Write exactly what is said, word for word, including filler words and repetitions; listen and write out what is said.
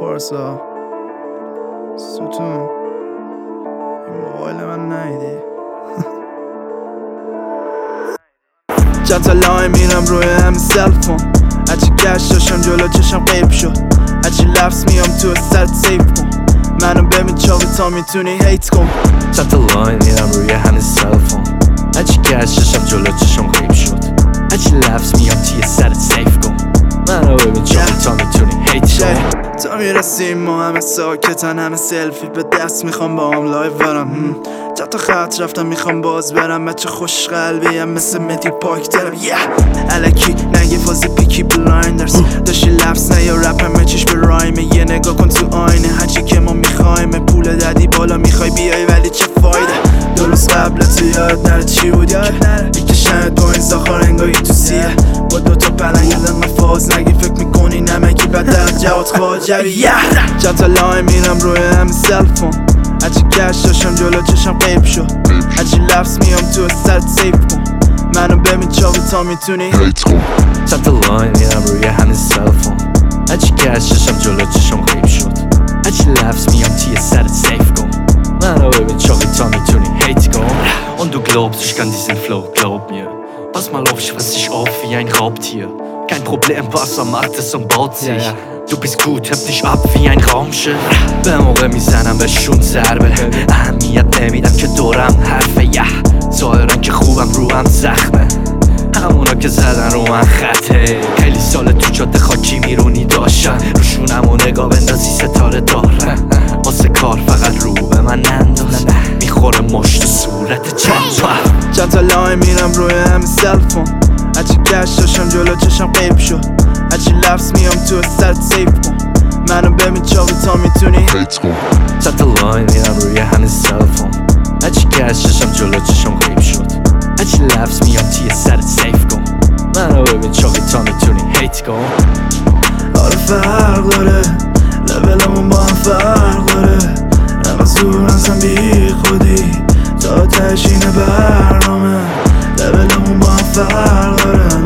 پارسا ستون این موبایل من نایدی چند تا لاین میرم روی همین سلفون هرچی گشت داشتم جلو چشم غیب شد هرچی لفظ میام تو سرت سیف کن منو ببین چاوی تا میتونی هیت کن چند تا لاین میرم روی همین سلفون هرچی گشت داشتم جلو چشم غیب شد هرچی لفظ میام توی سرت سیف کن منو ببین چاوی تا میتونی هیت کن تا میرسیم ما همه ساکتن همه سلفی به دست میخوام با هم لایو برم چند تا خط رفتم میخوام باز برم بچه خوش قلبی هم مثل مدی پاک دارم yeah. الکی نگه فازی پیکی بلایندرز داشتی لفظ نه یا رپ همه چیش به رایمه یه نگاه کن تو آینه هرچی که ما میخوایم پول دادی بالا میخوای بیای ولی چه فایده درست قبل تو یاد نره چی بود یاد نره میکشن تو این زاخار انگاهی تو سیه با دوتا پلنگ دنگا فاز نگی فکر میکنی نمکی بدر جواد خواجبی yeah. چند تا لاین میرم روی همین سلفون هرچی گشت داشتم جلو چشم غیب شد هرچی لفظ میام تو سرت سیف کن منو ببین چاوی تا میتونی هیت کن چند تا لاین میرم روی همین سلفون هرچی گشت داشتم جلو چشم غیب شد هرچی لفظ میام توی سرت سیف کن منو ببین چاوی تا میتونی هیت کن Und du glaubst, ich kann diesen Flow, glaub mir. Pass mal auf, ich fress dich auf wie ein Raubtier. Kein Problem, Wasser macht es und baut sich. Yeah, yeah. Du bist gut, heb dich ab wie ein Raumschiff. به موقع میزنم بهشون ضربه اهمیت نمیدم که دورم حرفه یه ظاهرن که خوبم روم زخمه همونا که زدن رو من خطه خیلی سال تو جاده خاکی میرونی داشتن روشونم و نگاه بندازی ستاره داره واسه کار فقط رو به من ننداز میخوره مشت و صورت چند چند تا لاین میرم روی همین سلفون هرچی گشت داشتم جلو چشم غیب شد هرچی لفظ میام تو سرت سیف کن منو ببین چاوی تا میتونی هیت کن چند تا لاین میرم روی همین سلفون هرچی گشت داشتم جلو چشم غیب شد هرچی لفظ میام توی سرت سیف کن منو ببین چاوی تا میتونی هیت کن آره فرق داره لولمون با هم فرق داره نقا زور هستم بی خودی تا تشین برنامه لولمون با هم فرق داره